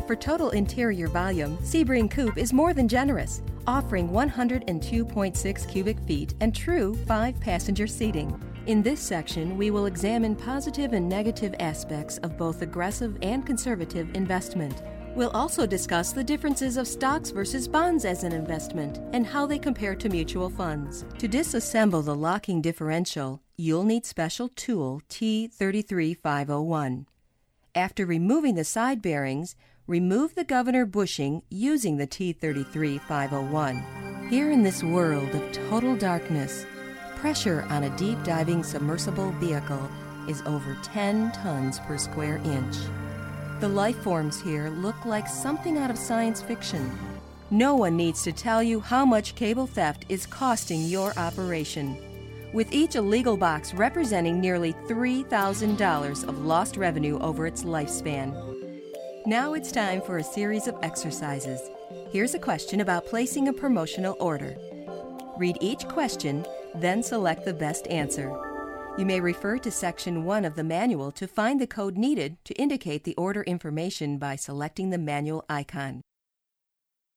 For total interior volume, Sebring Coupe is more than generous, offering 102.6 cubic feet and true 5-passenger seating. In this section, we will examine positive and negative aspects of both aggressive and conservative investment. We'll also discuss the differences of stocks versus bonds as an investment and how they compare to mutual funds. To disassemble the locking differential, you'll need special tool T33501. After removing the side bearings, remove the governor bushing using the T33501. Here in this world of total darkness, pressure on a deep diving submersible vehicle is over 10 tons per square inch. The life forms here look like something out of science fiction. No one needs to tell you how much cable theft is costing your operation, with each illegal box representing nearly $3,000 of lost revenue over its lifespan. Now it's time for a series of exercises. Here's a question about placing a promotional order. Read each question, then select the best answer. You may refer to Section 1 of the manual to find the code needed to indicate the order information by selecting the manual icon.